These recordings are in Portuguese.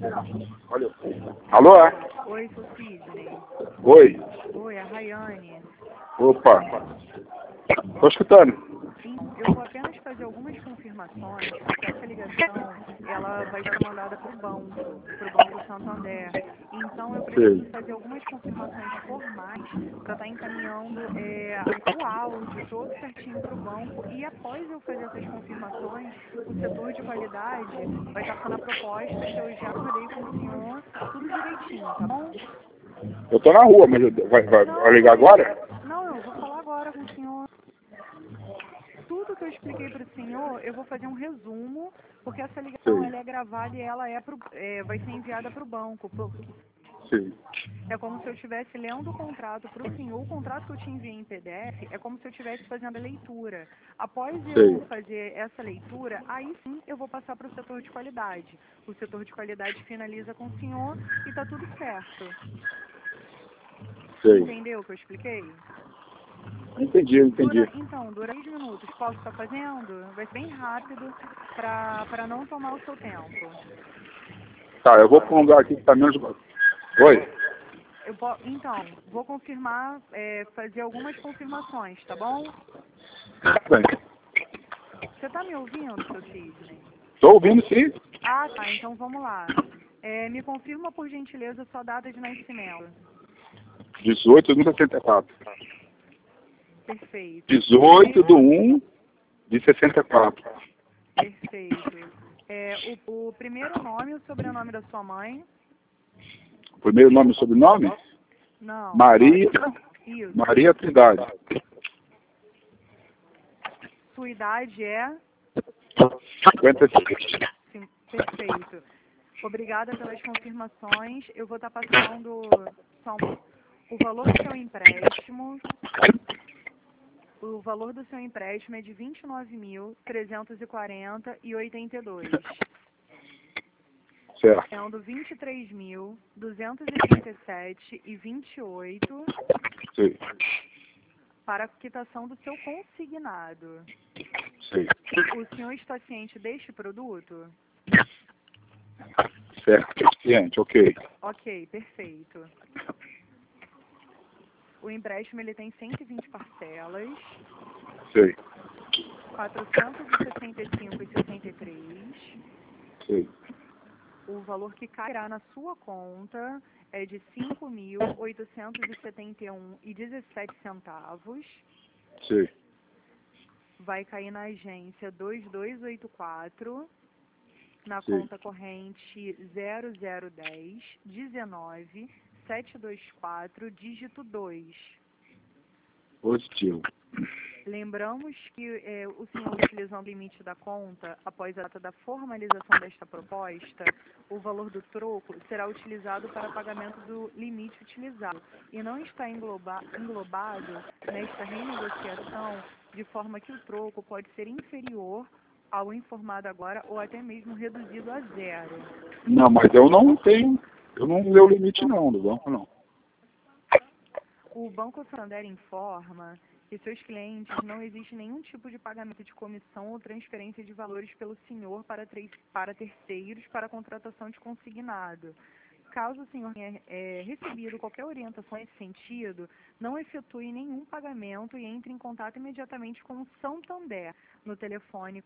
Olha. Alô? Oi, sou Sidney. Oi. Oi, a Rayane. Opa. Tô escutando. Sim, eu vou apenas fazer algumas confirmações, porque essa ligação, ela vai ser mandada para o Banco Santander. Então, eu preciso Sei. fazer algumas confirmações formais para estar encaminhando o áudio todo certinho para o banco. E após eu fazer essas confirmações, o setor de qualidade vai estar passando a proposta que eu já acordei com o senhor, tudo direitinho, tá bom? Eu tô na rua, mas vai ligar agora? Não, eu vou falar agora com o senhor. Tudo que eu expliquei para o senhor, eu vou fazer um resumo, porque essa ligação Sei. ela é gravada e ela vai ser enviada para o banco. Sim. É como se eu estivesse lendo o contrato para o senhor. O contrato que eu te enviei em PDF é como se eu estivesse fazendo a leitura. Após eu Sei. fazer essa leitura, aí sim eu vou passar para o setor de qualidade. O setor de qualidade finaliza com o senhor e está tudo certo. Sei. Entendeu o que eu expliquei? Entendi. Então, dura 10 minutos. Posso estar fazendo? Vai ser bem rápido para não tomar o seu tempo. Tá, eu vou prolongar aqui que tá menos... Oi. Então, vou confirmar, fazer algumas confirmações, tá bom? Tá bem. Você está me ouvindo, seu Sidney? Tô ouvindo, sim. Ah, tá. Então vamos lá. Me confirma, por gentileza, sua data de nascimento. 18/1/64. Perfeito. 18/1/64. Perfeito. O primeiro nome e o sobrenome da sua mãe? Primeiro nome e sobrenome? Não. Maria. Isso. Maria Trindade. Sua idade é? 56. Sim, perfeito. Obrigada pelas confirmações. Eu vou estar passando o valor do seu empréstimo. O valor do seu empréstimo é de R$ 29.340,82. Certo. Sendo R$ 23.237,28 Sei. para a quitação do seu consignado. Sei. O senhor está ciente deste produto? Certo. Ciente, ok. Ok, perfeito. O empréstimo ele tem 120 parcelas, Sei. 465,63. Sei. O valor que cairá na sua conta é de R$ 5.871,17. Sei. Vai cair na agência 2284, na Sim. conta corrente 0010 19 724, dígito 2. Positivo. Lembramos que o senhor, utilizando o limite da conta, após a data da formalização desta proposta, o valor do troco será utilizado para pagamento do limite utilizado e não está englobado nesta renegociação, de forma que o troco pode ser inferior ao informado agora ou até mesmo reduzido a zero. Não, mas eu não dei o limite não, do banco não. O Banco Santander informa que seus clientes não existe nenhum tipo de pagamento de comissão ou transferência de valores pelo senhor para terceiros para a contratação de consignado. Caso o senhor tenha recebido qualquer orientação nesse sentido, não efetue nenhum pagamento e entre em contato imediatamente com o Santander no telefone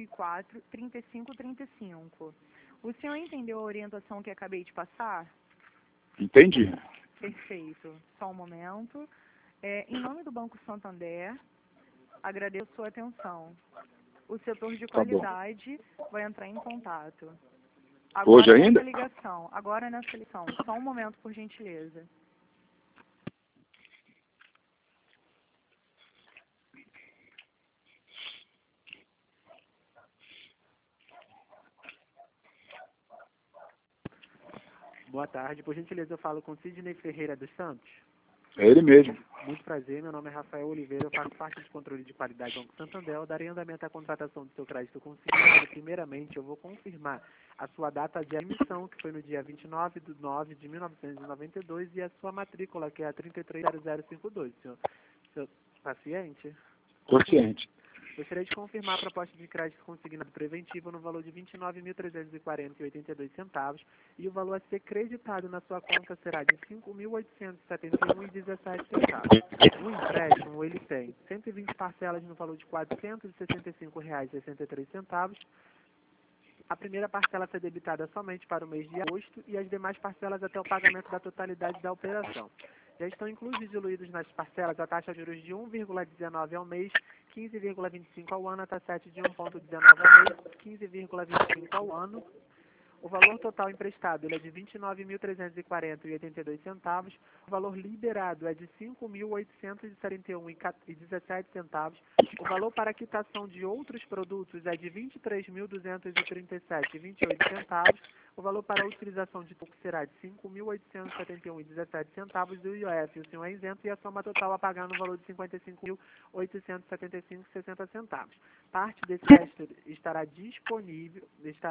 4004-3535. O senhor entendeu a orientação que acabei de passar? Entendi. Perfeito. Só um momento. Em nome do Banco Santander, agradeço sua atenção. O setor de Tá bom. qualidade vai entrar em contato. Hoje ainda? Agora nessa ligação. Só um momento, por gentileza. Boa tarde, por gentileza eu falo com Sidney Ferreira dos Santos. É ele mesmo. Muito prazer, meu nome é Rafael Oliveira, eu faço parte do controle de qualidade do Banco Santander. Eu darei andamento à contratação do seu crédito consignado. Primeiramente, eu vou confirmar a sua data de emissão, que foi no dia 29/9/1992, e a sua matrícula, que é a 330052. Senhor paciente? Consciente. Gostaria de confirmar a proposta de crédito consignado preventivo no valor de R$ 29.340,82 e o valor a ser creditado na sua conta será de R$ 5.871,17. O empréstimo, ele tem 120 parcelas no valor de R$ 465,63. A primeira parcela a ser debitada somente para o mês de agosto e as demais parcelas até o pagamento da totalidade da operação. Já estão inclusos e diluídos nas parcelas a taxa de juros de 1,19 ao mês, 15,25 ao ano, a taxa 7 de 1,19 ao mês, 15,25 ao ano. O valor total emprestado ele é de R$ 29.340,82. O valor liberado é de R$ 5.841,17. O valor para quitação de outros produtos é de R$ 23.237,28. O valor para a utilização de pouco será de R$ 5.871,17 do IOF, o senhor é isento, e a soma total a pagar no valor de R$ 55.875,60. Parte desse resto estará disponível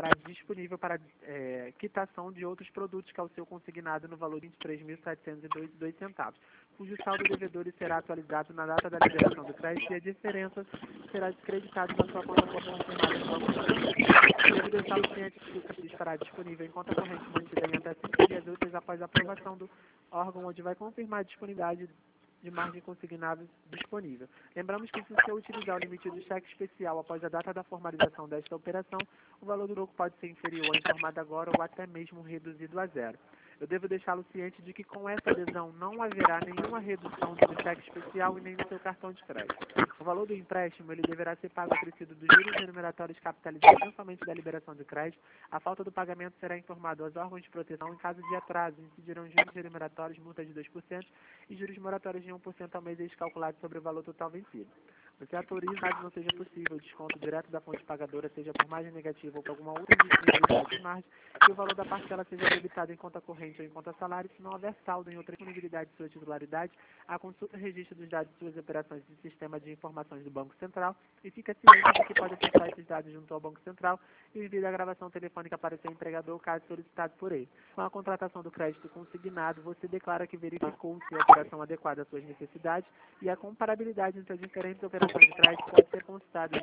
para quitação de outros produtos que é o seu consignado no valor de R$ 23.702,02, cujo saldo devedor será atualizado na data da liberação do crédito e a diferença será descreditada na sua conta confirmada no Banco Central. Devido ao saldo ciente que o crédito estará disponível em conta corrente mantida em até 5 dias úteis após a aprovação do órgão, onde vai confirmar a disponibilidade de margem consignável disponível. Lembramos que, se o senhor utilizar o limite do cheque especial após a data da formalização desta operação, o valor do lucro pode ser inferior ao informado agora ou até mesmo reduzido a zero. Eu devo deixá-lo ciente de que com essa adesão não haverá nenhuma redução do cheque especial e nem do seu cartão de crédito. O valor do empréstimo ele deverá ser pago acrescido dos juros remuneratórios capitalizados mensalmente da liberação de crédito. A falta do pagamento será informado aos órgãos de proteção. Em caso de atraso, incidirão juros remuneratórios, multa de 2% e juros moratórios de 1% ao mês calculados sobre o valor total vencido. Você autoriza, caso não seja possível, o desconto direto da fonte pagadora, seja por margem negativa ou por alguma outra disponibilidade de margem, que o valor da parcela seja debitado em conta corrente ou em conta salário, se não houver saldo em outra disponibilidade de sua titularidade, a consulta e registro dos dados de suas operações de sistema de informações do Banco Central e fica ciente de que pode acessar esses dados junto ao Banco Central e envie a gravação telefônica para o seu empregador, caso solicitado por ele. Com a contratação do crédito consignado, você declara que verificou se a operação adequada às suas necessidades e a comparabilidade entre as diferentes operações de crédito pode ser consultada em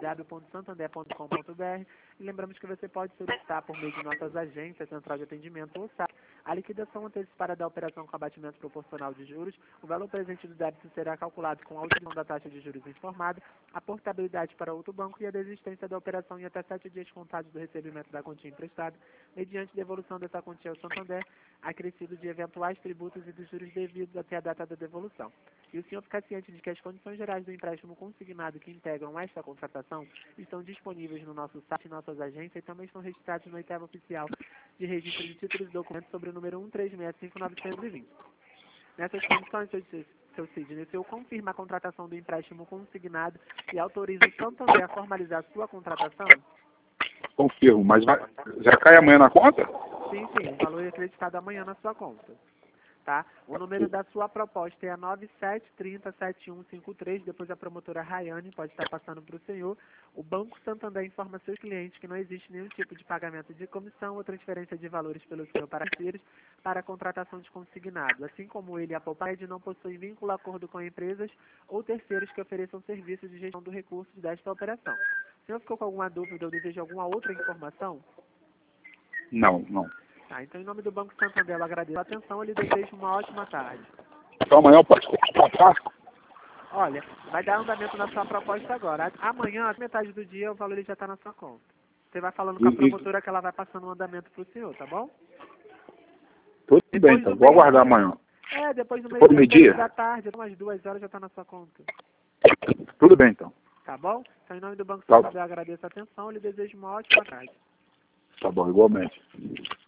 www.santander.com.br e lembramos que você pode solicitar por meio de nossas agências, central de atendimento ou SAP, a liquidação antecipada da operação com abatimento proporcional de juros. O valor presente do débito será calculado com a utilização da taxa de juros informada, a portabilidade para outro banco e a desistência da operação em até 7 dias contados do recebimento da quantia emprestada, mediante devolução dessa quantia ao Santander, acrescido de eventuais tributos e dos juros devidos até a data da devolução. E o senhor fica ciente de que as condições gerais do empréstimo consignado que integram esta contratação estão disponíveis no nosso site e nossas agências e também estão registrados no oitavo oficial de registro de títulos e documentos sobre o número 1366520. Nessas condições, seu Sidney, se eu confirmo a contratação do empréstimo consignado e autorizo o Santander a formalizar a sua contratação? Confirmo, mas já cai amanhã na conta? Sim, o valor é acreditado amanhã na sua conta. Tá? O número da sua proposta é a 97307153, depois a promotora Rayane pode estar passando para o senhor. O Banco Santander informa seus clientes que não existe nenhum tipo de pagamento de comissão ou transferência de valores pelo senhor para terceiros para a contratação de consignado, assim como ele e a Popad não possuem vínculo acordo com empresas ou terceiros que ofereçam serviços de gestão do recurso desta operação. O senhor ficou com alguma dúvida ou deseja alguma outra informação? Não. Tá, então, em nome do Banco Santander, eu agradeço a atenção e lhe desejo uma ótima tarde. Então amanhã eu posso contratar? Olha, vai dar andamento na sua proposta agora. Amanhã, a metade do dia, o valor já está na sua conta. Você vai falando com a promotora que ela vai passando um andamento para o senhor, tá bom? Tudo bem, então. Vou aguardar amanhã. Depois do meio-dia da tarde, umas 2 horas já está na sua conta. Tudo bem, então. Tá bom? Então, em nome do Banco Santander, eu agradeço a atenção e lhe desejo uma ótima tarde. Tá bom, igualmente.